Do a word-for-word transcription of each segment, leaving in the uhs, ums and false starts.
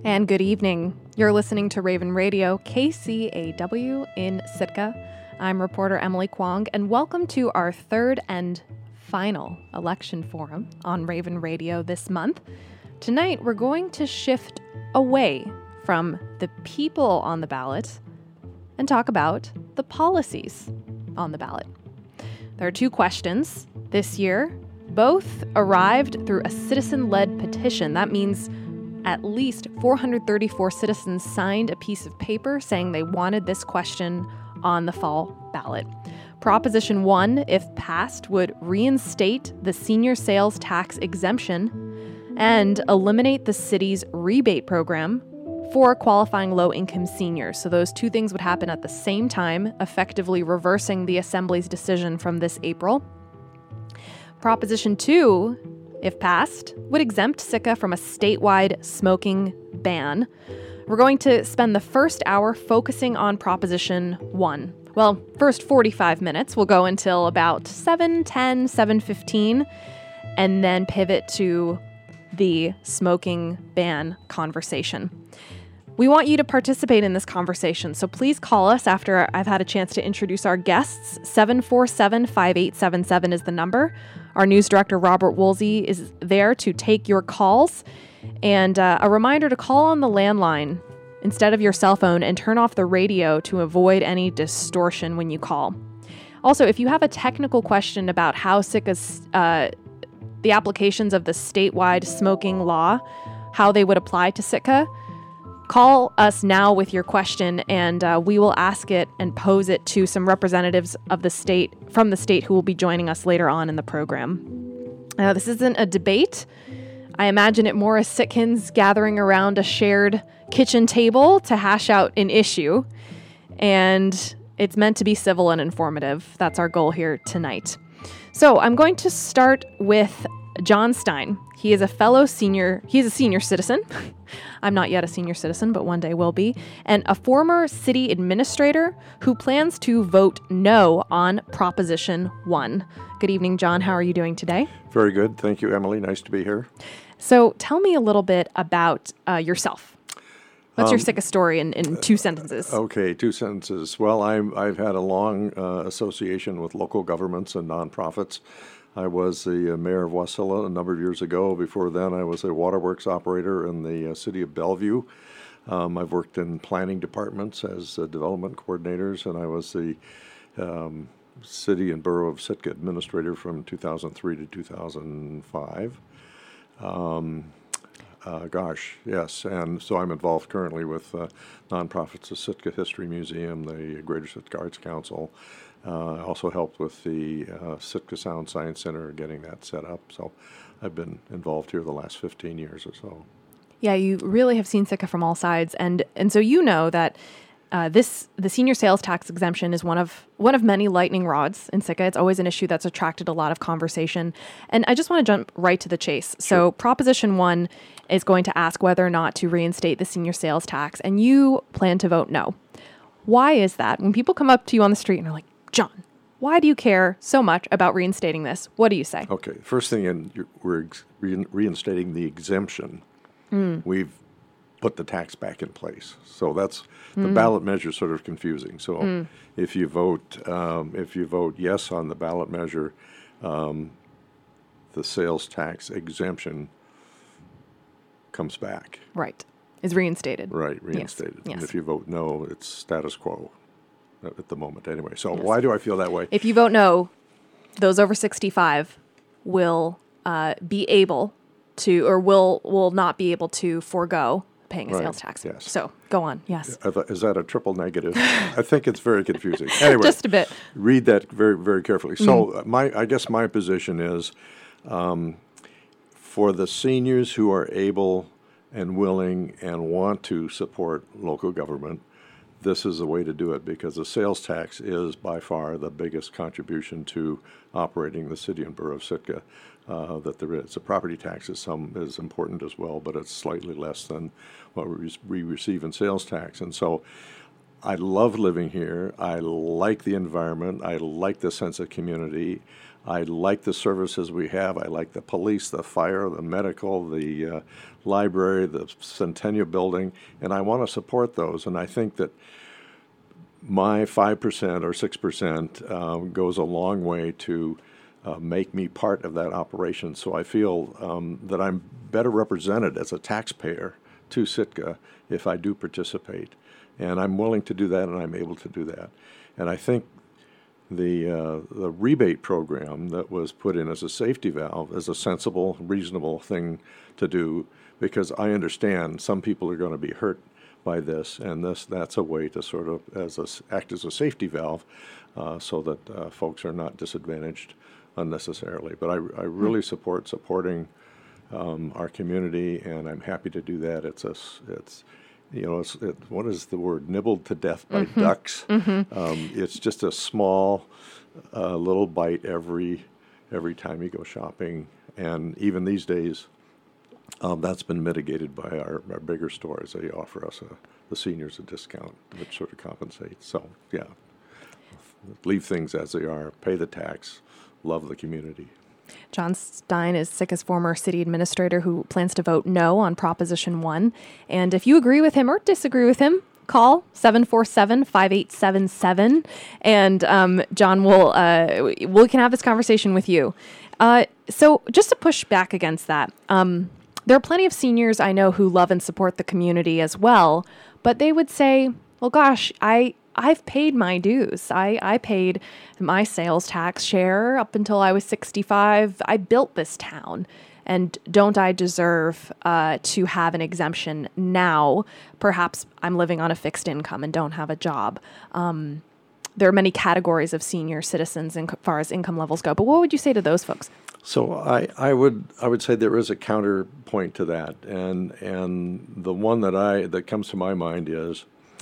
And good evening. You're listening to Raven Radio, K C A W in Sitka. I'm reporter Emily Kwong, and welcome to our third and final election forum on Raven Radio this month. Tonight, we're going to shift away from the people on the ballot and talk about the policies on the ballot. There are two questions this year. Both arrived through a citizen-led petition. That means at least four hundred thirty-four citizens signed a piece of paper saying they wanted this question on the fall ballot. Proposition one, if passed, would reinstate the senior sales tax exemption and eliminate the city's rebate program for qualifying low-income seniors. So those two things would happen at the same time, effectively reversing the Assembly's decision from this April. Proposition two, if passed, would exempt Sitka from a statewide smoking ban. We're going to spend the first hour focusing on Proposition one. Well, first forty-five minutes. We'll go until about seven ten, seven fifteen, and then pivot to the smoking ban conversation. We want you to participate in this conversation, so please call us after I've had a chance to introduce our guests. seven four seven, five eight seven seven is the number. Our news director, Robert Woolsey, is there to take your calls. And uh, a reminder to call on the landline instead of your cell phone and turn off the radio to avoid any distortion when you call. Also, if you have a technical question about how Sitka's, uh, the applications of the statewide smoking law, how they would apply to Sitka, call us now with your question, and uh, we will ask it and pose it to some representatives of the state from the state who will be joining us later on in the program. Uh, this isn't a debate. I imagine it more as Sitkans gathering around a shared kitchen table to hash out an issue, and it's meant to be civil and informative. That's our goal here tonight. So I'm going to start with John Stein. He is a fellow senior, he's a senior citizen. I'm not yet a senior citizen, but one day will be. And a former city administrator who plans to vote no on Proposition one. Good evening, John. How are you doing today? Very good. Thank you, Emily. Nice to be here. So tell me a little bit about uh, yourself. What's Um, your Sitka story in, in two sentences? Okay, two sentences. Well, I'm, I've had a long uh, association with local governments and nonprofits. I was the uh, mayor of Wasilla a number of years ago. Before then, I was a waterworks operator in the uh, city of Bellevue. Um, I've worked in planning departments as uh, development coordinators, and I was the um, city and borough of Sitka administrator from two thousand three to two thousand five. Um, uh, gosh, yes, and so I'm involved currently with uh, nonprofits, the Sitka History Museum, the Greater Sitka Arts Council. Uh, I also helped with the uh, Sitka Sound Science Center, getting that set up. So I've been involved here the last fifteen years or so. Yeah, you really have seen Sitka from all sides, and and so you know that uh, this the senior sales tax exemption is one of one of many lightning rods in Sitka. It's always an issue that's attracted a lot of conversation, and I just want to jump right to the chase. Sure. So Proposition One is going to ask whether or not to reinstate the senior sales tax, and you plan to vote no. Why is that? When people come up to you on the street and are like, John, why do you care so much about reinstating this? What do you say? Okay, first thing, in, you're, we're ex- re- reinstating the exemption. Mm. We've put the tax back in place. So that's, the mm. ballot measure is sort of confusing. So mm. if you vote um, if you vote yes on the ballot measure, um, the sales tax exemption comes back. Right. Is reinstated. Right, reinstated. Yes. And Yes. if you vote no, it's status quo at the moment anyway. So Yes. why do I feel that way? If you vote no, those over sixty-five will uh, be able to, or will will not be able to forego paying a Right. sales tax. Yes. So go on. Yes. I thought, is that a triple negative? I think it's very confusing. Anyway, Just a bit. Read that very, very carefully. So mm. my, I guess my position is um, for the seniors who are able and willing and want to support local government, this is the way to do it, because the sales tax is by far the biggest contribution to operating the city and borough of Sitka uh, that there is. The property tax is some is important as well, but it's slightly less than what we, we receive in sales tax. And so I love living here. I like the environment. I like the sense of community. I like the services we have. I like the police, the fire, the medical, the uh, library, the Centennial Building, and I want to support those. And I think that my five percent or six percent um, goes a long way to uh, make me part of that operation. So I feel um, that I'm better represented as a taxpayer to Sitka if I do participate. And I'm willing to do that, and I'm able to do that. And I think the uh, the rebate program that was put in as a safety valve is a sensible, reasonable thing to do, because I understand some people are going to be hurt by this, and this that's a way to sort of as a, act as a safety valve uh, so that uh, folks are not disadvantaged unnecessarily. But I, I really support supporting um, our community, and I'm happy to do that. It's a, it's you know, it's, it, what is the word? Nibbled to death by mm-hmm. ducks. Mm-hmm. Um, it's just a small uh, little bite every every time you go shopping, and even these days, um, that's been mitigated by our, our bigger stores. They offer us a, the seniors a discount, which sort of compensates. So yeah, leave things as they are, pay the tax, love the community. John Stein is Sitka's former city administrator who plans to vote no on Proposition one. And if you agree with him or disagree with him, call seven four seven, five eight seven seven, and um, John will uh, we can have this conversation with you. Uh, so just to push back against that, um, there are plenty of seniors I know who love and support the community as well, but they would say, well, gosh, I... I've paid my dues. I, I paid my sales tax share up until I was sixty-five. I built this town. And don't I deserve uh, to have an exemption now? Perhaps I'm living on a fixed income and don't have a job. Um, there are many categories of senior citizens in, as far as income levels go. But what would you say to those folks? So I, I would I would say there is a counterpoint to that. And and the one that I that comes to my mind is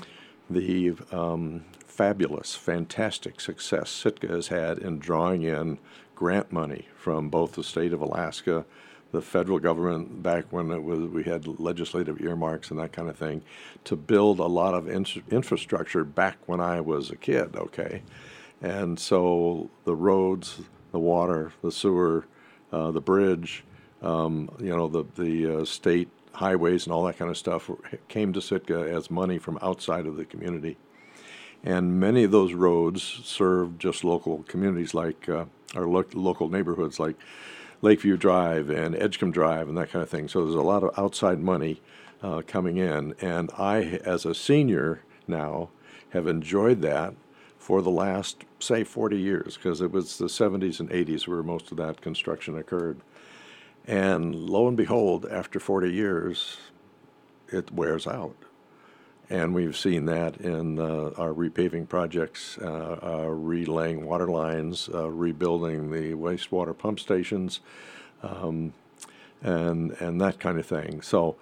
the um, fabulous, fantastic success Sitka has had in drawing in grant money from both the state of Alaska, the federal government back when it was we had legislative earmarks and that kind of thing, to build a lot of in- infrastructure back when I was a kid, okay? And so the roads, the water, the sewer, uh, the bridge, um, you know, the, the uh, state highways and all that kind of stuff came to Sitka as money from outside of the community. And many of those roads served just local communities like, uh, or lo- local neighborhoods like Lakeview Drive and Edgecombe Drive and that kind of thing. So there's a lot of outside money uh, coming in. And I, as a senior now, have enjoyed that for the last, say, forty years, because it was the seventies and eighties where most of that construction occurred. And lo and behold, after forty years, it wears out. And we've seen that in uh, our repaving projects, uh, uh, relaying water lines, uh, rebuilding the wastewater pump stations, um, and and that kind of thing. So,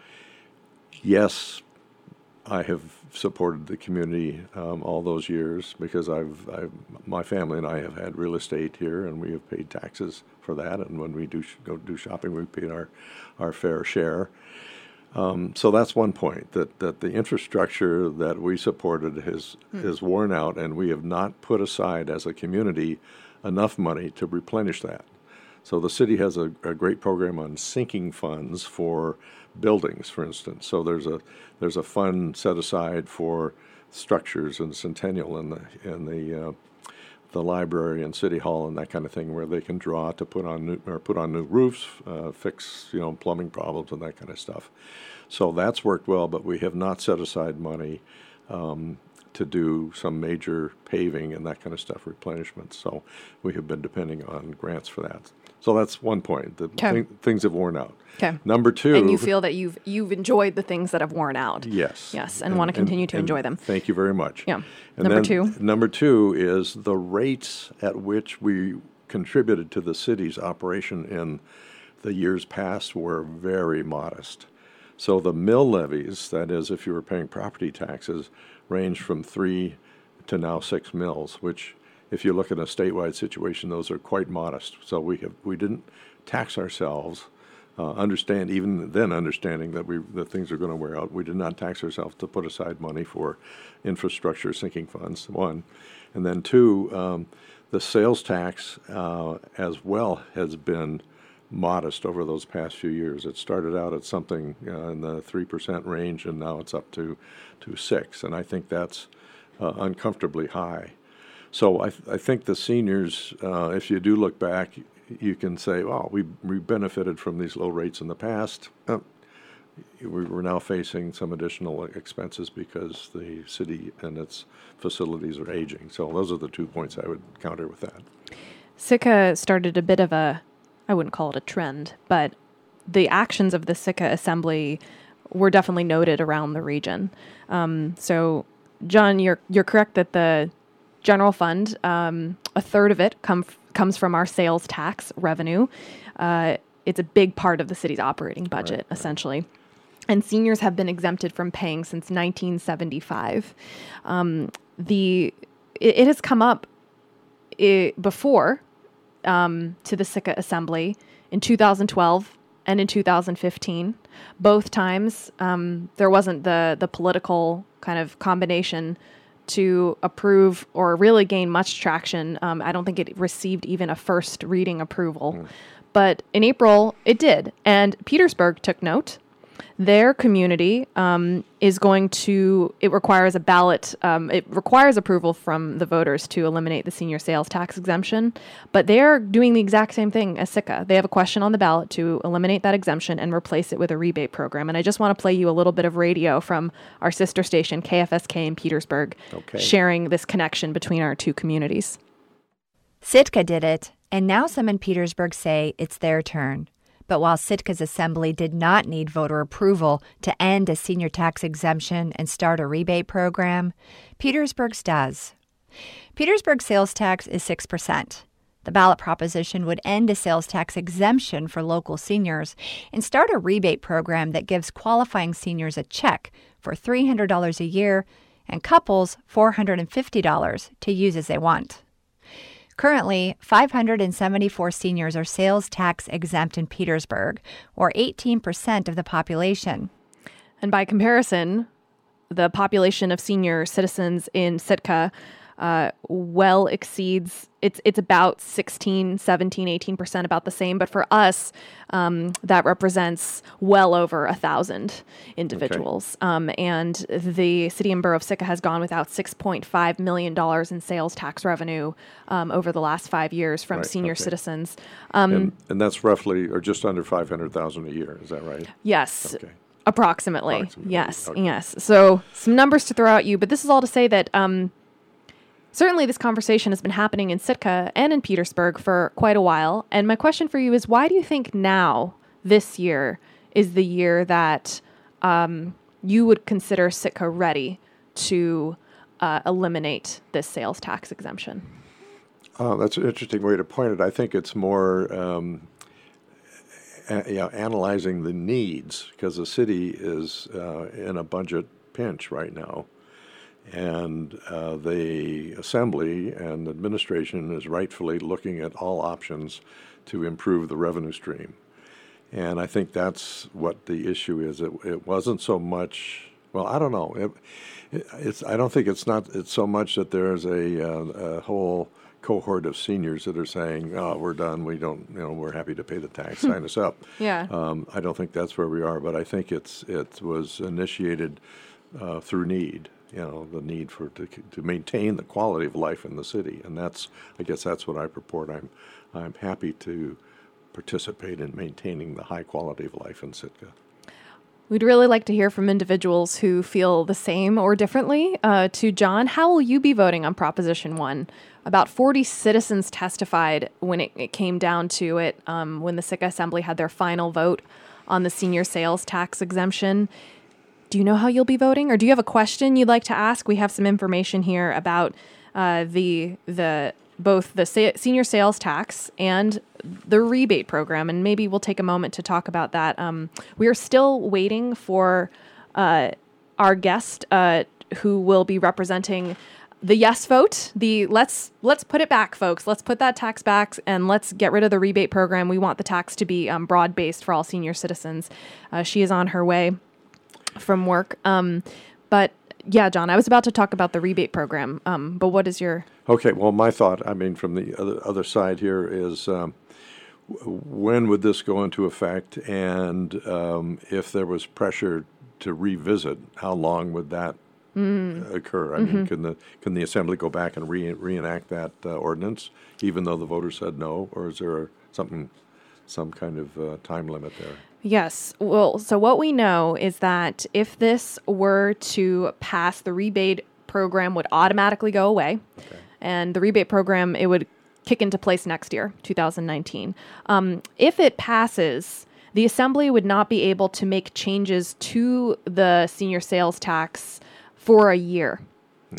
yes, I have supported the community um, all those years because I've, I've, my family and I have had real estate here, and we have paid taxes for that. And when we do sh- go do shopping, we paid our, our fair share. Um, so that's one point, that, that the infrastructure that we supported has mm. is worn out, and we have not put aside as a community enough money to replenish that. So the city has a, a great program on sinking funds for buildings, for instance. So there's a there's a fund set aside for structures and Centennial and the and the uh, the library and City Hall and that kind of thing, where they can draw to put on new, or put on new roofs, uh, fix you know plumbing problems and that kind of stuff. So that's worked well, but we have not set aside money um, to do some major paving and that kind of stuff, replenishment. So we have been depending on grants for that. So that's one point. The th- things have worn out. Okay. Number two. And you feel that you've you've enjoyed the things that have worn out. Yes. Yes, and, and want to continue and, to enjoy them. Thank you very much. Yeah. And number then, two. Number two is the rates at which we contributed to the city's operation in the years past were very modest. So the mill levies, that is, if you were paying property taxes, ranged from three to now six mills, which, if you look at a statewide situation, those are quite modest. So we have we didn't tax ourselves. Uh, understand even then, understanding that we that things are going to wear out, we did not tax ourselves to put aside money for infrastructure sinking funds. One, and then two, um, the sales tax uh, as well has been modest over those past few years. It started out at something uh, in the three percent range, and now it's up to, to six, and I think that's uh, uncomfortably high. So I, th- I think the seniors, uh, if you do look back, you can say, "Oh, we we benefited from these low rates in the past. Uh, we're now facing some additional expenses because the city and its facilities are aging." So those are the two points I would counter with that. Sitka started a bit of a, I wouldn't call it a trend, but the actions of the Sitka Assembly were definitely noted around the region. Um, so, John, you're you're correct that the general fund, um, a third of it come f- comes from our sales tax revenue. Uh, it's a big part of the city's operating budget, right, essentially. Right. And seniors have been exempted from paying since nineteen seventy-five. Um, the it, it has come up I- before um, to the Sitka Assembly in two thousand twelve and in two thousand fifteen. Both times um, there wasn't the the political kind of combination to approve or really gain much traction. Um, I don't think it received even a first reading approval. Mm. But in April, it did. And Petersburg took note. Their community um, is going to, it requires a ballot, um, it requires approval from the voters to eliminate the senior sales tax exemption, but they're doing the exact same thing as Sitka. They have a question on the ballot to eliminate that exemption and replace it with a rebate program. And I just want to play you a little bit of radio from our sister station, K F S K in Petersburg, okay, sharing this connection between our two communities. Sitka did it, and now some in Petersburg say it's their turn. But while Sitka's assembly did not need voter approval to end a senior tax exemption and start a rebate program, Petersburg's does. Petersburg's sales tax is six percent. The ballot proposition would end a sales tax exemption for local seniors and start a rebate program that gives qualifying seniors a check for three hundred dollars a year and couples four hundred fifty dollars to use as they want. Currently, five hundred seventy-four seniors are sales tax exempt in Petersburg, or eighteen percent of the population. And by comparison, the population of senior citizens in Sitka uh, well exceeds, it's it's about sixteen, seventeen, eighteen percent, about the same. But for us, um, that represents well over a thousand individuals. Okay. Um, and the city and borough of Sitka has gone without six point five million dollars in sales tax revenue um, over the last five years from right, senior okay. citizens. Um, and, and that's roughly, or just under five hundred thousand dollars a year. Is that right? Yes. Okay. Approximately. Approximately. Yes. Okay. Yes. So some numbers to throw at you, but this is all to say that um, certainly this conversation has been happening in Sitka and in Petersburg for quite a while. And my question for you is, why do you think now, this year, is the year that um, you would consider Sitka ready to uh, eliminate this sales tax exemption? Uh, that's an interesting way to point it. I think it's more um, a, you know, analyzing the needs, because the city is uh, in a budget pinch right now. And uh, the assembly and administration is rightfully looking at all options to improve the revenue stream. And I think that's what the issue is. It, it wasn't so much, well, I don't know. It, it, it's I don't think it's not, it's so much that there's a, uh, a whole cohort of seniors that are saying, oh, we're done, we don't, you know, we're happy to pay the tax, sign us up. Yeah. Um, I don't think that's where we are, but I think it's it was initiated uh, through need. You know, the need for to, to maintain the quality of life in the city, and that's, I guess, that's what I purport. I'm, I'm happy to participate in maintaining the high quality of life in Sitka. We'd really like to hear from individuals who feel the same or differently. Uh, to John, how will you be voting on Proposition One? About forty citizens testified when it, it came down to it, um, when the Sitka Assembly had their final vote on the senior sales tax exemption. Do you know how you'll be voting, or do you have a question you'd like to ask? We have some information here about uh, the the both the sa- senior sales tax and the rebate program, and maybe we'll take a moment to talk about that. Um, we are still waiting for uh, our guest uh, who will be representing the yes vote. The let's let's put it back, folks. Let's put that tax back and let's get rid of the rebate program. We want the tax to be um, broad based for all senior citizens. Uh, she is on her way from work. Um, but yeah, John, I was about to talk about the rebate program, um, but what is your... Okay, well, my thought, I mean, from the other, other side here is um, w- when would this go into effect? And um, if there was pressure to revisit, how long would that mm. occur? I mm-hmm. mean, can the can the Assembly go back and re- reenact that uh, ordinance, even though the voters said no? Or is there something, some kind of uh, time limit there? Yes. Well, so what we know is that if this were to pass, the rebate program would automatically go away. Okay. And the rebate program, it would kick into place next year, two thousand nineteen. Um, if it passes, the Assembly would not be able to make changes to the senior sales tax for a year. Hmm.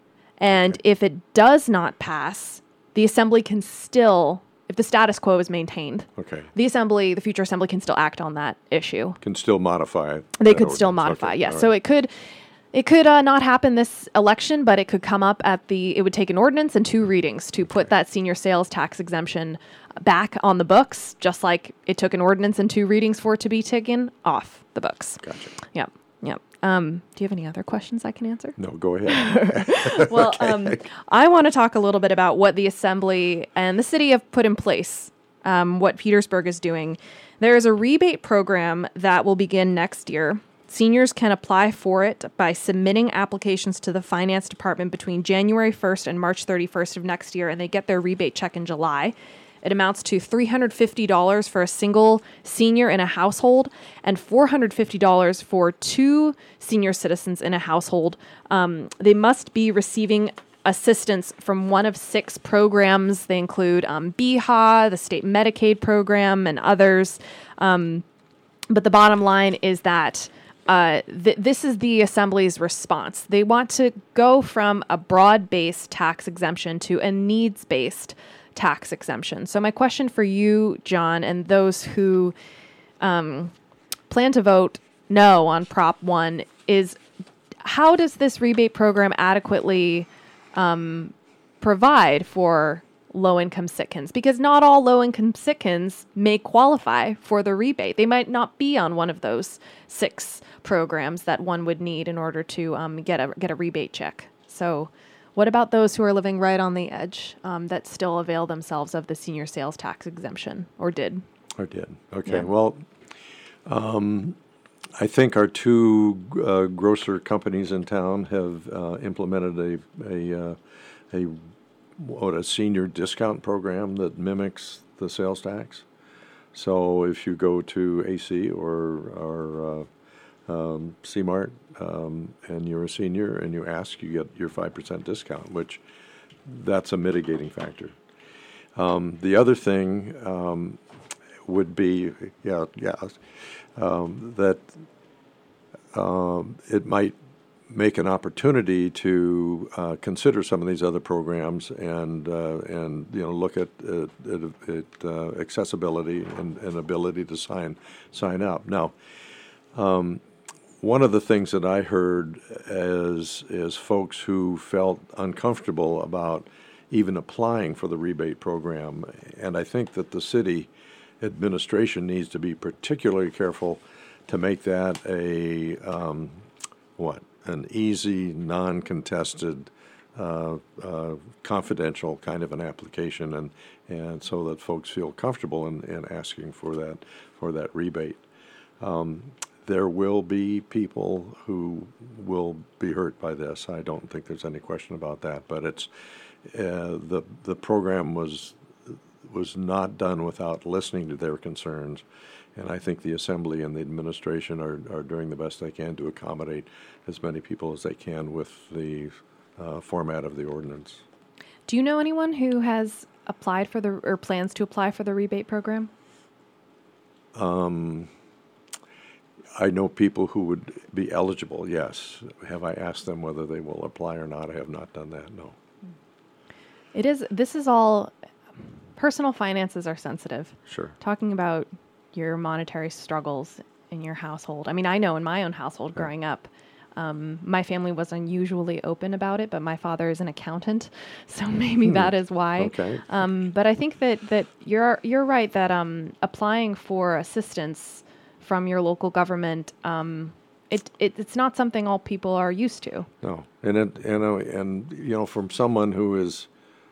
And okay. if it does not pass, the Assembly can still... If the status quo is maintained, okay. the Assembly, the future Assembly can still act on that issue. Can still modify. They could still modify, yes. Okay. So it could, it could uh, not happen this election, but it could come up at the. It would take an ordinance and two readings to put that senior sales tax exemption back on the books, just like it took an ordinance and two readings for it to be taken off the books. Gotcha. Yeah, yeah. Um, do you have any other questions I can answer? No, go ahead. Well, okay. um, I want to talk a little bit about what the Assembly and the city have put in place, um, what Petersburg is doing. There is a rebate program that will begin next year. Seniors can apply for it by submitting applications to the finance department between January first and March thirty-first of next year, and they get their rebate check in July. It amounts to three hundred fifty dollars for a single senior in a household and four hundred fifty dollars for two senior citizens in a household. Um, they must be receiving assistance from one of six programs. They include um, B H A, the state Medicaid program, and others. Um, but the bottom line is that uh, th- this is the Assembly's response. They want to go from a broad-based tax exemption to a needs-based tax exemption. So my question for you, John, and those who um, plan to vote no on Prop one is, how does this rebate program adequately um, provide for low-income Sitkans? Because not all low-income Sitkans may qualify for the rebate. They might not be on one of those six programs that one would need in order to um, get a get a rebate check. So what about those who are living right on the edge um, that still avail themselves of the senior sales tax exemption, or did? Or did. Okay. Yeah. Well, um, I think our two uh, grocer companies in town have uh, implemented a a, uh, a what a senior discount program that mimics the sales tax. So if you go to A C or or uh, um, C-Mart um, and you're a senior and you ask, you get your five percent discount, which that's a mitigating factor. Um, the other thing um, would be, yeah, yeah, um, that um, it might make an opportunity to uh, consider some of these other programs and uh, and you know look at, uh, at, at uh, accessibility and, and ability to sign sign up. Now, um, one of the things that I heard is is folks who felt uncomfortable about even applying for the rebate program, and I think that the city administration needs to be particularly careful to make that a um, what an easy, non-contested, uh, uh, confidential kind of an application, and and so that folks feel comfortable in, in asking for that for that rebate. Um, there will be people who will be hurt by this. I don't think there's any question about that. But it's uh, the the program was was not done without listening to their concerns. And I think the Assembly and the administration are, are doing the best they can to accommodate as many people as they can with the uh, format of the ordinance. Do you know anyone who has applied for the, or plans to apply for the rebate program? Um, I know people who would be eligible, yes. Have I asked them whether they will apply or not? I have not done that, no. It is, this is all, personal finances are sensitive. Sure. Talking about your monetary struggles in your household. I mean, I know in my own household growing up, um, my family was unusually open about it, but my father is an accountant, so maybe hmm. that is why. Okay. Um, but I think that, that you're you're right that um, applying for assistance from your local government um, it, it it's not something all people are used to. No, and it, and uh, and you know, from someone who is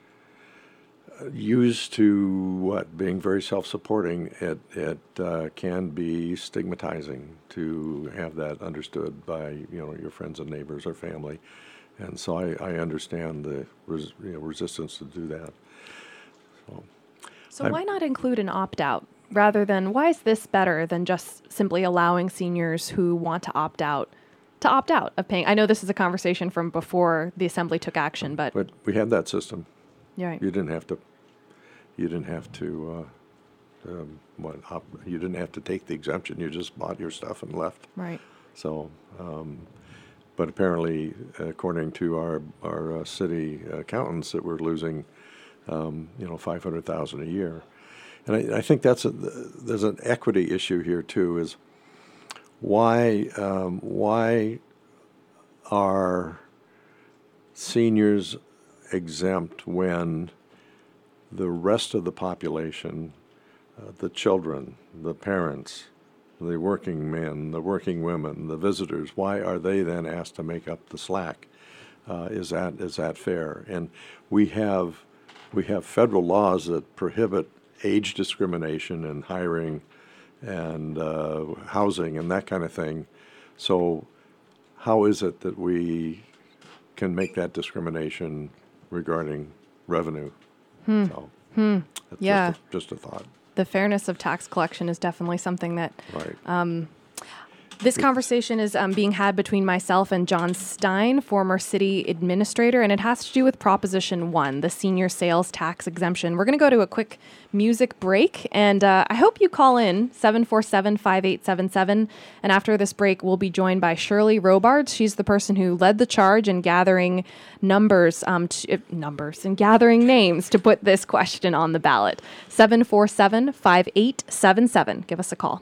used to what being very self-supporting, it it uh, can be stigmatizing to have that understood by you know your friends and neighbors or family, and so I, I understand the res, you know, resistance to do that. So, so I'm, why not include an opt-out rather than why is this better than just simply allowing seniors who want to opt out to opt out of paying? I know this is a conversation from before the Assembly took action, but but we had that system. Right. You didn't have to. You didn't have to. Uh, um, what? Op, you didn't have to take the exemption. You just bought your stuff and left. Right. So, um, but apparently, according to our our uh, city accountants, that we're losing, um, you know, five hundred thousand a year, and I, I think that's a, there's an equity issue here too. Is why um, why are seniors exempt when the rest of the population, uh, the children, the parents, the working men, the working women, the visitors, why are they then asked to make up the slack? Uh, is that is that fair? And we have we have federal laws that prohibit age discrimination in hiring and uh, housing and that kind of thing. So how is it that we can make that discrimination regarding revenue? Hmm. So hmm. that's Yeah. just, a, just a thought. The fairness of tax collection is definitely something that Right. um, this conversation is um, being had between myself and John Stein, former city administrator, and it has to do with Proposition one, the senior sales tax exemption. We're going to go to a quick music break, and uh, I hope you call in seven four seven, five eight seven seven, and after this break, we'll be joined by Shirley Robards. She's the person who led the charge in gathering numbers, um, to, uh, numbers, and gathering names to put this question on the ballot. seven four seven, five eight seven seven. Give us a call.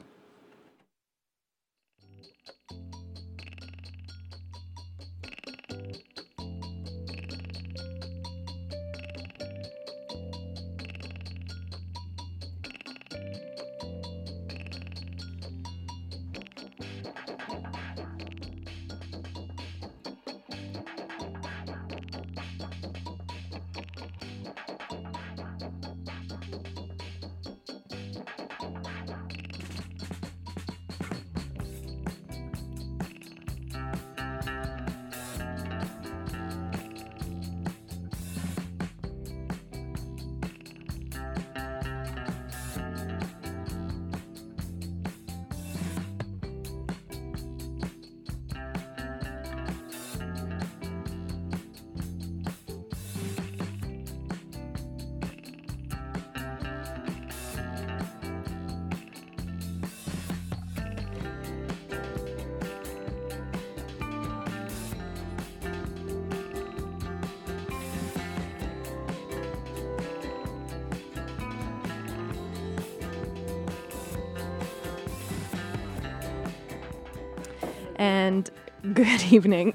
And good evening.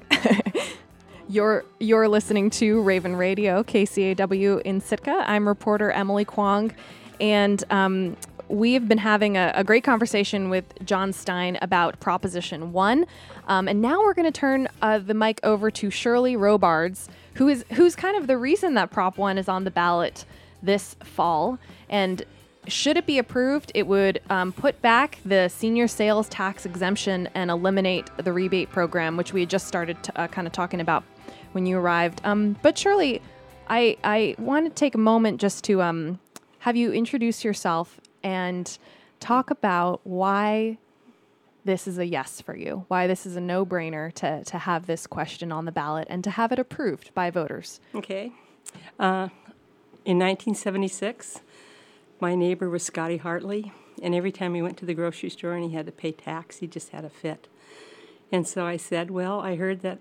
You're you're listening to Raven Radio, K C A W in Sitka. I'm reporter Emily Kwong, and um, we've been having a, a great conversation with John Stein about Proposition one. Um, and now we're going to turn uh, the mic over to Shirley Robards, who is who's kind of the reason that Prop one is on the ballot this fall. And should it be approved, it would um, put back the senior sales tax exemption and eliminate the rebate program, which we had just started to, uh, kind of talking about when you arrived. Um, but Shirley, I, I want to take a moment just to um, have you introduce yourself and talk about why this is a yes for you, why this is a no-brainer to, to have this question on the ballot and to have it approved by voters. Okay. Uh, in nineteen seventy-six, my neighbor was Scotty Hartley, and every time he went to the grocery store and he had to pay tax, he just had a fit. And so I said, well, I heard that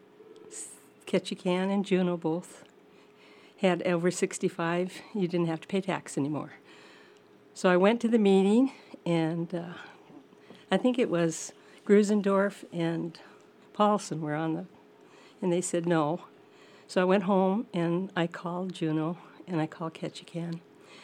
Ketchikan and Juneau both had over sixty-five, you didn't have to pay tax anymore. So I went to the meeting, and uh, I think it was Grusendorf and Paulson were on the, and they said no. So I went home, and I called Juneau, and I called Ketchikan,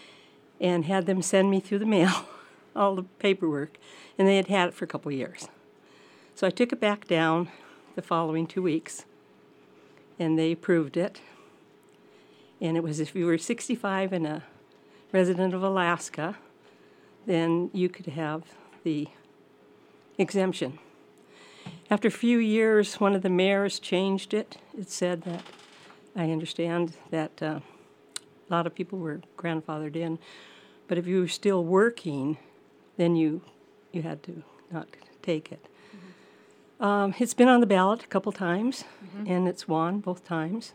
and had them send me through the mail all the paperwork, and they had had it for a couple of years. So I took it back down the following two weeks, and they approved it. And it was if you were sixty-five and a resident of Alaska, then you could have the exemption. After a few years, one of the mayors changed it. It said that, I understand that uh, a lot of people were grandfathered in, but if you were still working, then you you had to not take it. Mm-hmm. Um, it's been on the ballot a couple times, mm-hmm. and it's won both times.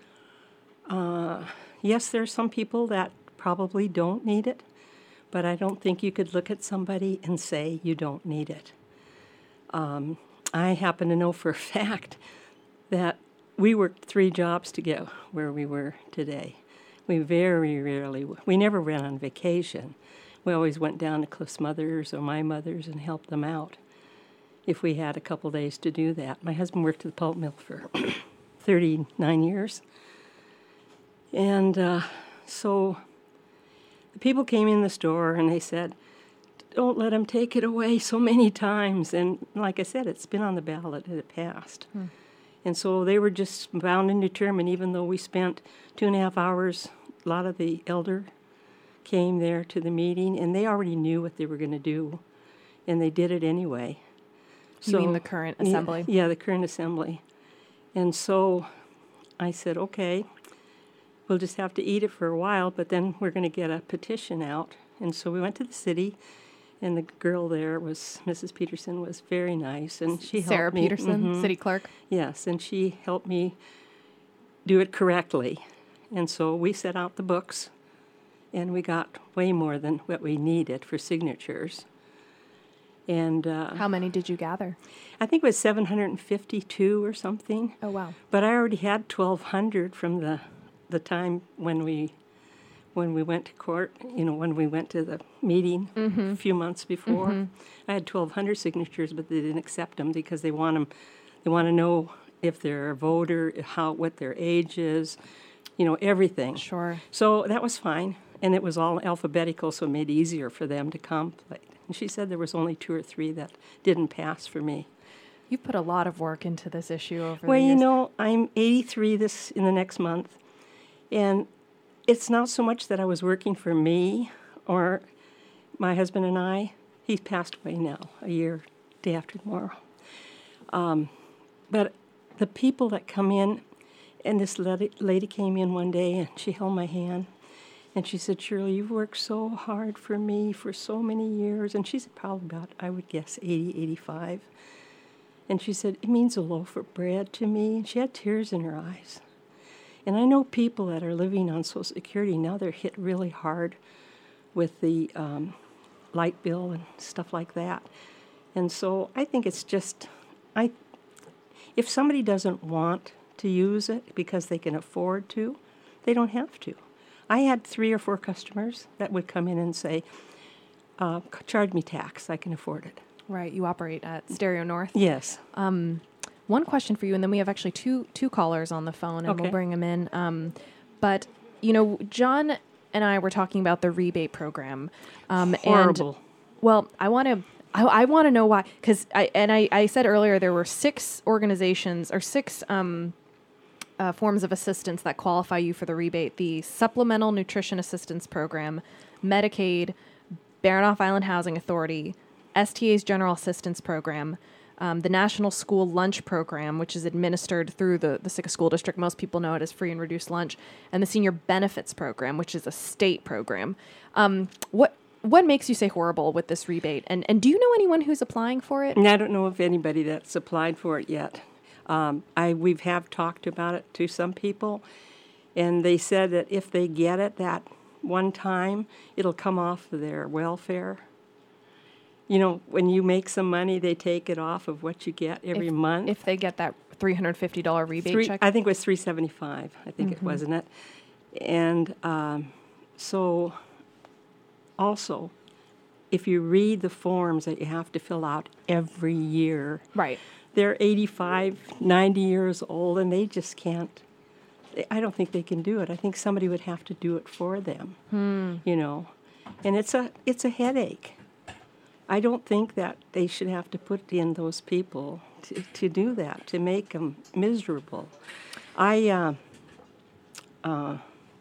Uh, yes, there are some people that probably don't need it, but I don't think you could look at somebody and say you don't need it. Um, I happen to know for a fact that we worked three jobs to get where we were today. We very rarely, we never went on vacation. We always went down to Cliff's mother's or my mother's and helped them out if we had a couple days to do that. My husband worked at the pulp mill for thirty-nine years. And uh, so the people came in the store and they said, don't let them take it away so many times. And like I said, it's been on the ballot and it passed. Hmm. And so they were just bound and determined, even though we spent two and a half hours, a lot of the elder came there to the meeting, and they already knew what they were going to do, and they did it anyway. You so, mean the current assembly? Yeah, yeah, the current assembly. And so I said, okay, we'll just have to eat it for a while, but then we're going to get a petition out. And so we went to the city, and the girl there was, Missus Peterson, was very nice, and she Sarah helped me. Peterson, mm-hmm. city clerk? Yes, and she helped me do it correctly. And so we set out the books, and we got way more than what we needed for signatures. And uh, how many did you gather? I think it was seven hundred fifty-two or something. Oh, wow. But I already had twelve hundred from the, the time when we when we went to court, you know, when we went to the meeting mm-hmm. a few months before. Mm-hmm. I had twelve hundred signatures, but they didn't accept them because they want them, they want to know if they're a voter, how what their age is, you know, everything. Sure. So that was fine, and it was all alphabetical, so it made it easier for them to complete. And she said there was only two or three that didn't pass for me. You put a lot of work into this issue over well, the years. Well, you know, I'm eighty-three this in the next month, and it's not so much that I was working for me or my husband and I. He's passed away now, a year, day after tomorrow. Um, but the people that come in, and this lady, lady came in one day, and she held my hand, and she said, Shirley, you've worked so hard for me for so many years. And she's probably about, I would guess, eighty, eighty-five. And she said, it means a loaf of bread to me. And she had tears in her eyes. And I know people that are living on Social Security, now they're hit really hard with the um, light bill and stuff like that. And so I think it's just, I, if somebody doesn't want to use it because they can afford to, they don't have to. I had three or four customers that would come in and say, uh, charge me tax, I can afford it. Right, you operate at Stereo North? Yes. Um, one question for you, and then we have actually two two callers on the phone, and okay. we'll bring them in. Um, but, you know, John and I were talking about the rebate program. Um, Horrible. And, well, I want to I, I want to know why, because I and I, I said earlier there were six organizations or six um, uh, forms of assistance that qualify you for the rebate: the Supplemental Nutrition Assistance Program, Medicaid, Baranof Island Housing Authority, S T A's General Assistance Program, um, the National School Lunch Program, which is administered through the, the Sitka School District. Most people know it as Free and Reduced Lunch, and the Senior Benefits Program, which is a state program. Um, what what makes you say horrible with this rebate? And and do you know anyone who's applying for it? I don't know of anybody that's applied for it yet. Um, I we've have talked about it to some people, and they said that if they get it that one time, it'll come off of their welfare. You know, when you make some money, they take it off of what you get every if, month. If they get that three hundred fifty dollars rebate Three, check? I think it was three hundred seventy-five dollars, I think Mm-hmm. it, wasn't it? And um, so also, if you read the forms that you have to fill out every year, Right. they're eighty-five, ninety years old, and they just can't. I don't think they can do it. I think somebody would have to do it for them, Hmm. you know. And it's a it's a headache. I don't think that they should have to put in those people to, to do that, to make them miserable. I, uh, uh,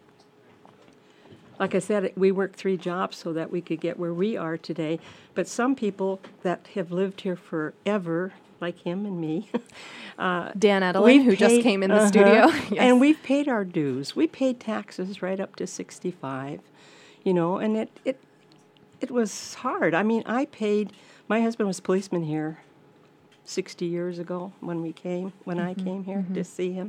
like I said, we worked three jobs so that we could get where we are today. But some people that have lived here forever, like him and me, uh, Dan Edelin, we've who just paid- came in the uh-huh, studio. Yes. And we've paid our dues. We paid taxes right up to sixty-five, you know, and it, it, it was hard. I mean, I paid, my husband was a policeman here sixty years ago when we came, when I came here to see him.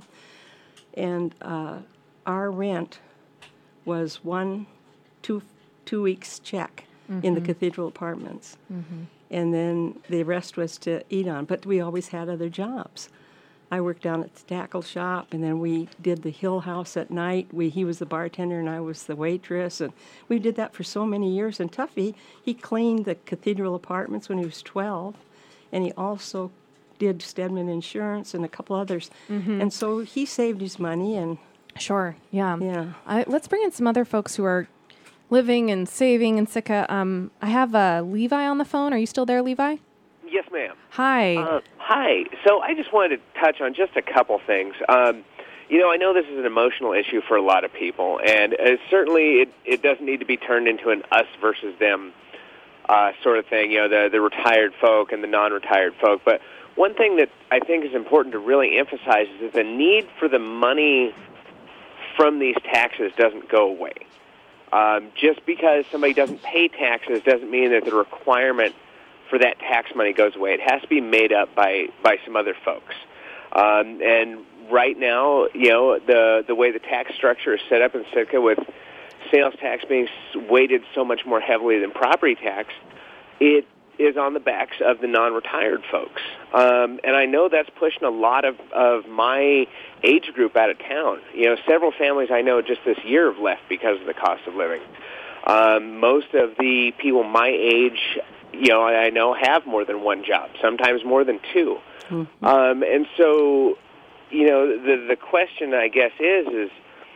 And uh, our rent was one, two, two weeks check in the Cathedral Apartments. And then the rest was to eat on. But we always had other jobs. I worked down at the tackle shop, and then we did the Hill House at night. We, he was the bartender, and I was the waitress. And we did that for so many years. And Tuffy, he cleaned the Cathedral Apartments when he was twelve. And he also did Stedman Insurance and a couple others. And so he saved his money, and Sure. Yeah. Yeah. I, let's bring in some other folks who are living and saving in Sitka. Um, I have uh, Levi on the phone. Are you still there, Levi? Yes, ma'am. Hi. Uh, hi. So I just wanted to touch on just a couple things. Um, you know, I know this is an emotional issue for a lot of people, and uh, certainly it, it doesn't need to be turned into an us versus them uh, sort of thing, you know, the, the retired folk and the non-retired folk. But one thing that I think is important to really emphasize is that the need for the money from these taxes doesn't go away. Um, just because somebody doesn't pay taxes doesn't mean that the requirement for that tax money goes away. It has to be made up by, by some other folks. Um, and right now, you know, the the way the tax structure is set up in Sitka, with sales tax being weighted so much more heavily than property tax, it is on the backs of the non-retired folks. Um, and I know that's pushing a lot of, of my age group out of town. You know, several families I know just this year have left because of the cost of living. Um, most of the people my age, you know, I know have more than one job, sometimes more than two. Mm-hmm. Um, and so, you know, the the question, I guess, is, is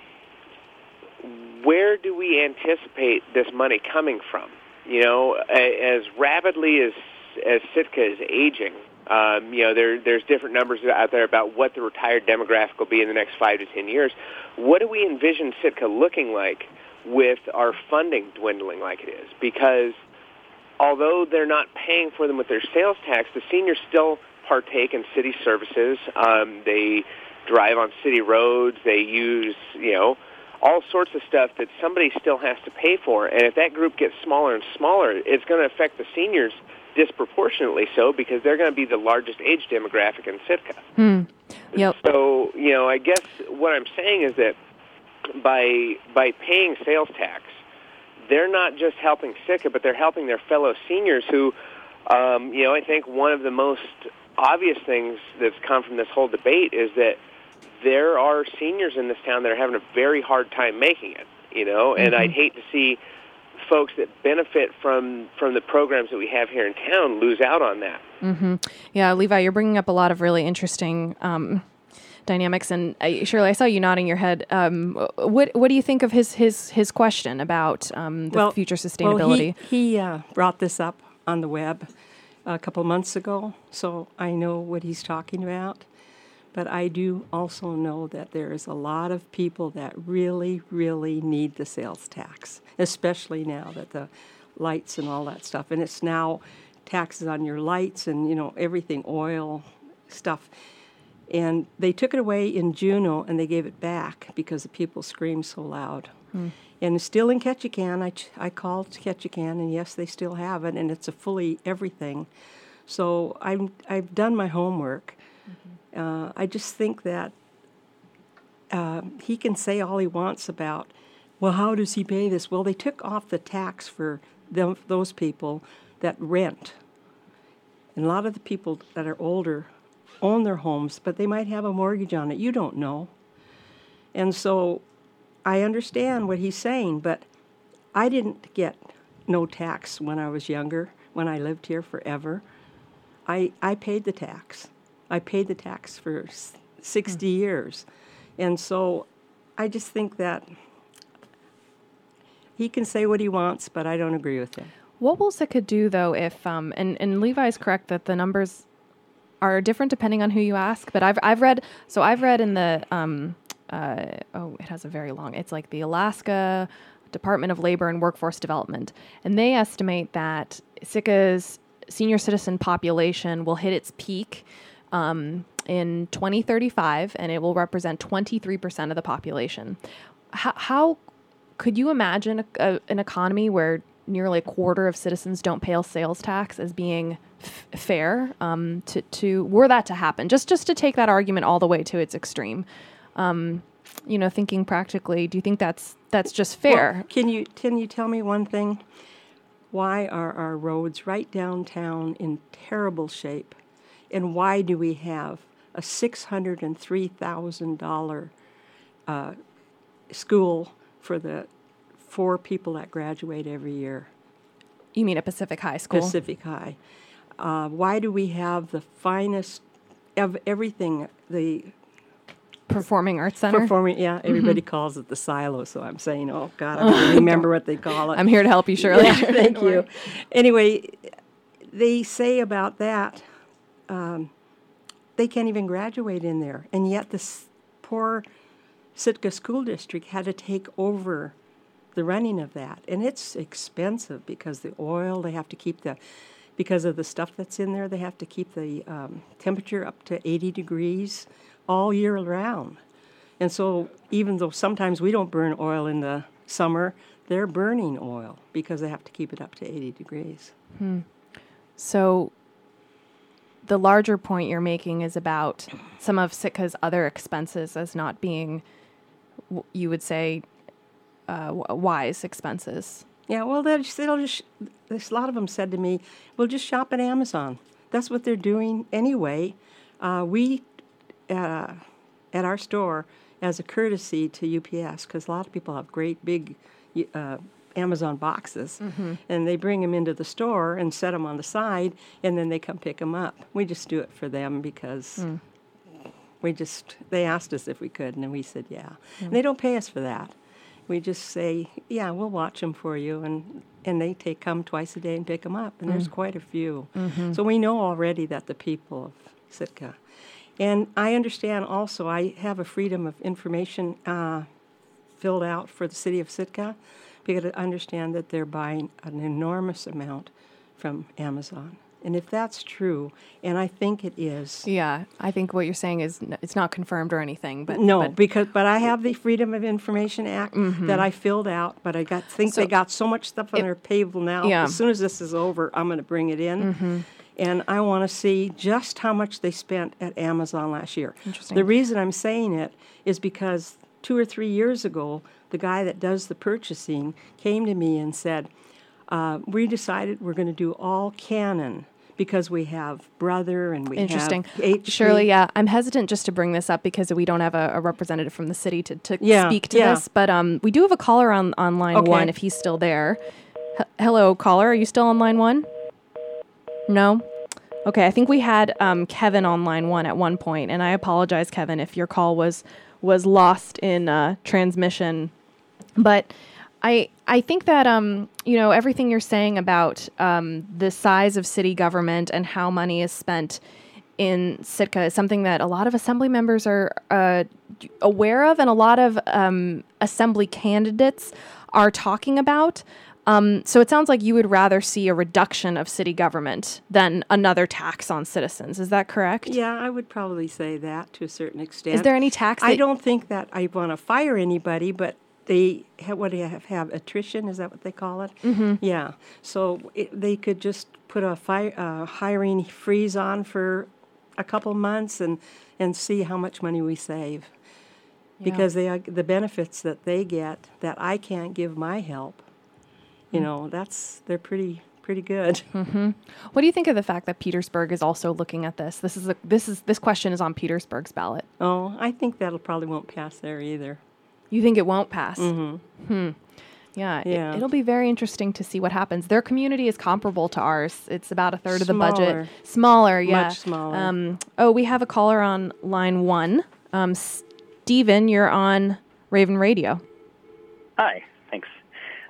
where do we anticipate this money coming from? You know, as rapidly as as Sitka is aging, um, you know, there there's different numbers out there about what the retired demographic will be in the next five to ten years. What do we envision Sitka looking like with our funding dwindling like it is? Because although they're not paying for them with their sales tax, the seniors still partake in city services. Um, they drive on city roads. They use, you know, all sorts of stuff that somebody still has to pay for. And if that group gets smaller and smaller, it's going to affect the seniors disproportionately so, because they're going to be the largest age demographic in Sitka. Hmm. Yep. So, you know, I guess what I'm saying is that by by paying sales tax, they're not just helping Sitka, but they're helping their fellow seniors who, um, you know, I think one of the most obvious things that's come from this whole debate is that there are seniors in this town that are having a very hard time making it, you know, and mm-hmm. I'd hate to see folks that benefit from, from the programs that we have here in town lose out on that. Mm-hmm. Yeah, Levi, you're bringing up a lot of really interesting um, dynamics, and uh, Shirley, I saw you nodding your head. Um, what what do you think of his his, his question about um, the well, future sustainability? Well, he, he uh, brought this up on the web a couple months ago, so I know what he's talking about. But I do also know that there is a lot of people that really, really need the sales tax, especially now that the lights and all that stuff. And it's now taxes on your lights and, you know, everything, oil, stuff. And they took it away in Juneau, and they gave it back because the people screamed so loud. Hmm. And it's still in Ketchikan. I, ch- I called Ketchikan, and yes, they still have it, and it's a fully everything. So I'm, I've done my homework. Uh, I just think that uh, he can say all he wants about, well, how does he pay this? Well, they took off the tax for them, those people that rent. And a lot of the people that are older own their homes, but they might have a mortgage on it. You don't know. And so I understand what he's saying, but I didn't get no tax when I was younger, when I lived here forever. I, I paid the tax. I paid the tax for sixty mm. years. And so I just think that he can say what he wants, but I don't agree with him. What will Sitka do, though, if, um, and, and Levi is correct that the numbers are different depending on who you ask, but I've I've read, so I've read in the, um, uh, oh, it has a very long, it's like the Alaska Department of Labor and Workforce Development, and they estimate that Sitka's senior citizen population will hit its peak um, in twenty thirty-five, and it will represent twenty-three percent of the population. How, how could you imagine a, a, an economy where nearly a quarter of citizens don't pay sales tax as being f- fair um, to, to, were that to happen, just, just to take that argument all the way to its extreme, um, you know, thinking practically, do you think that's, that's just fair? Well, can you, can you tell me one thing? Why are our roads right downtown in terrible shape? And why do we have a six hundred three thousand dollars uh, school for the four people that graduate every year? You mean at Pacific High School? Pacific High. Uh, why do we have the finest of everything? The Performing Arts Center? Performing, yeah. Everybody mm-hmm. calls it the silo, so I'm saying, oh, God, I don't remember what they call it. I'm here to help you, Shirley. Yeah, thank you. Anyway, they say about that, um, they can't even graduate in there, and yet this poor Sitka School District had to take over the running of that, and it's expensive because the oil, they have to keep the, because of the stuff that's in there, they have to keep the um, temperature up to eighty degrees all year round. And so even though sometimes we don't burn oil in the summer, they're burning oil because they have to keep it up to eighty degrees. Hmm. So the larger point you're making is about some of Sitka's other expenses as not being, you would say, uh, wise expenses. Yeah, well, they'll just, they'll just, a lot of them said to me, we'll just shop at Amazon. That's what they're doing anyway. Uh, we, uh, at our store, as a courtesy to U P S, because a lot of people have great big uh, Amazon boxes, mm-hmm. and they bring them into the store and set them on the side, and then they come pick them up. We just do it for them because mm. we just, they asked us if we could, and then we said, yeah. Mm. And they don't pay us for that. We just say, yeah, we'll watch them for you, and, and they take come twice a day and pick them up, and mm. there's quite a few. Mm-hmm. So we know already that the people of Sitka. And I understand also, I have a Freedom of Information uh, filled out for the city of Sitka, because I understand that they're buying an enormous amount from Amazon. And if that's true, and I think it is. Yeah, I think what you're saying is n- it's not confirmed or anything. But No, but because but I have the Freedom of Information Act mm-hmm. that I filled out, but I got think so, they got so much stuff on it, their table now. Yeah. As soon as this is over, I'm going to bring it in. Mm-hmm. And I want to see just how much they spent at Amazon last year. Interesting. The reason I'm saying it is because two or three years ago, the guy that does the purchasing came to me and said, uh, we decided we're going to do all Canon because we have Brother and we Interesting. have H P. Shirley, yeah, I'm hesitant just to bring this up because we don't have a, a representative from the city to, to yeah, speak to yeah. this, but um, we do have a caller on, on line okay. one if he's still there. H- hello, caller, are you still on line one? No? Okay, I think we had um, Kevin on line one at one point, and I apologize, Kevin, if your call was was lost in uh, transmission. But I I think that um you know everything you're saying about um, the size of city government and how money is spent in Sitka is something that a lot of assembly members are uh, aware of, and a lot of um, assembly candidates are talking about. Um, so it sounds like you would rather see a reduction of city government than another tax on citizens. Is that correct? Yeah, I would probably say that to a certain extent. Is there any tax? I don't think that I want to fire anybody, but they have, what do you have, have attrition? Is that what they call it? Mm-hmm. Yeah. So it, they could just put a fire, uh, hiring freeze on for a couple months and, and see how much money we save. Yeah. Because they are, the benefits that they get that I can't give my help. You know, that's, they're pretty, pretty good. Mm-hmm. What do you think of the fact that Petersburg is also looking at this? This is a, this is this question is on Petersburg's ballot. Oh, I think that'll probably won't pass there either. You think it won't pass? Mm-hmm. Hmm. Yeah. yeah. It, it'll be very interesting to see what happens. Their community is comparable to ours. It's about a third smaller. of the budget. Smaller, yeah. Much smaller. Um, oh, we have a caller on line one. Um, Stephen, you're on Raven Radio. Hi. Thanks.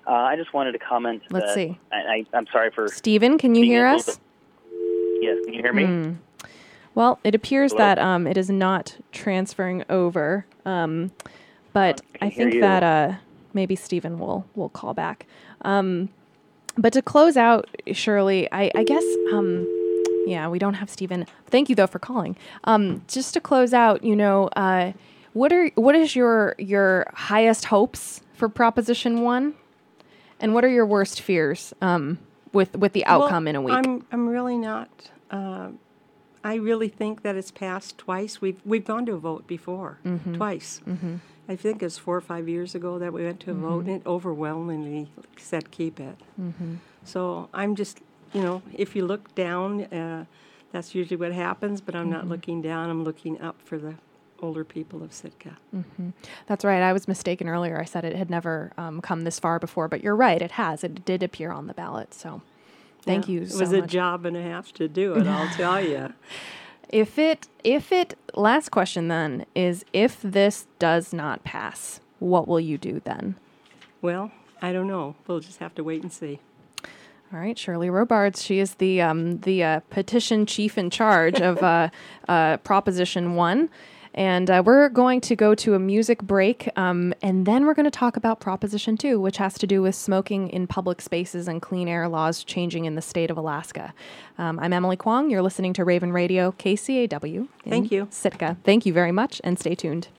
Uh, I just wanted to comment. Let's that see. I, I, I'm sorry for. Stephen, can you being hear a us? little bit- Yes, can you hear me? Hmm. Well, it appears Hello? that um, it is not transferring over, um, but I can I hear think you. that uh, maybe Stephen will will call back. Um, but to close out, Shirley, I, I guess, um, yeah, we don't have Stephen. Thank you though for calling. Um, just to close out, you know, uh, what are what is your your highest hopes for Proposition One, and what are your worst fears um, with with the outcome Well, in a week? I'm I'm really not. Uh, I really think that it's passed twice. We've we've gone to a vote before, Mm-hmm. twice. I think it was four or five years ago that we went to a Mm-hmm. vote, and it overwhelmingly said keep it. Mm-hmm. So I'm just, you know, if you look down, uh, that's usually what happens. But I'm Mm-hmm. not looking down. I'm looking up for the older people of Sitka. That's right. I was mistaken earlier. I said it had never um, come this far before, but you're right. It has. It did appear on the ballot. So thank Yeah, you It so was a much. job and a half to do it, I'll tell you. If it, if it, last question then is if this does not pass, what will you do then? Well, I don't know. We'll just have to wait and see. All right, Shirley Robards. She is the um, the uh, petition chief in charge of uh, uh, Proposition One, and uh, we're going to go to a music break, um, and then we're going to talk about Proposition Two, which has to do with smoking in public spaces and clean air laws changing in the state of Alaska. Um, I'm Emily Kwong. You're listening to Raven Radio, K C A W. in Thank you. Sitka. Thank you very much, and stay tuned.